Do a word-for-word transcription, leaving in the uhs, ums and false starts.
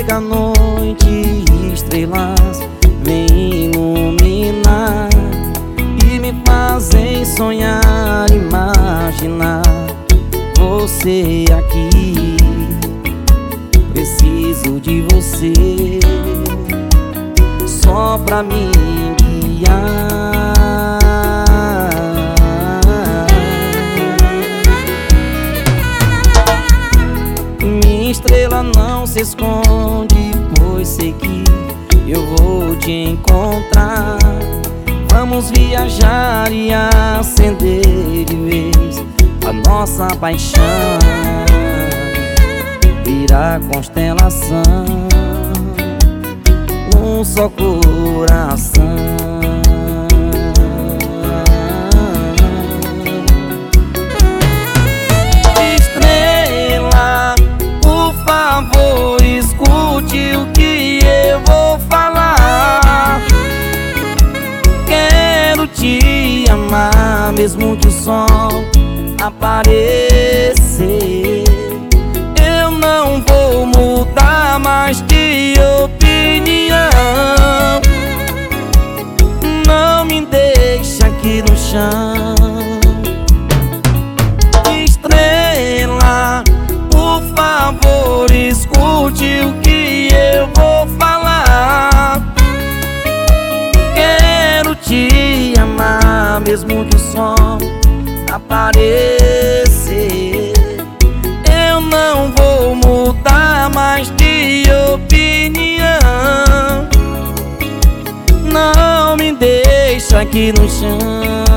chega a noite e estrelas vêm iluminar e me fazem sonhar, imaginar você aqui. Preciso de você só pra me guiar. Minha estrela não se esconde, pois sei que eu vou te encontrar. Vamos viajar e acender de vez a nossa paixão, virar constelação, um só coração. Estrela, por favor, escute o que eu vou falar. Quero te amar mesmo que o sol aparecer. Eu não vou mudar mais de opinião. Não me deixa aqui no chão. Estrela, por favor, escute o que eu vou falar. Quero te amar mesmo que o sol aparecer. Eu não vou mudar mais de opinião. Não me deixa aqui no chão.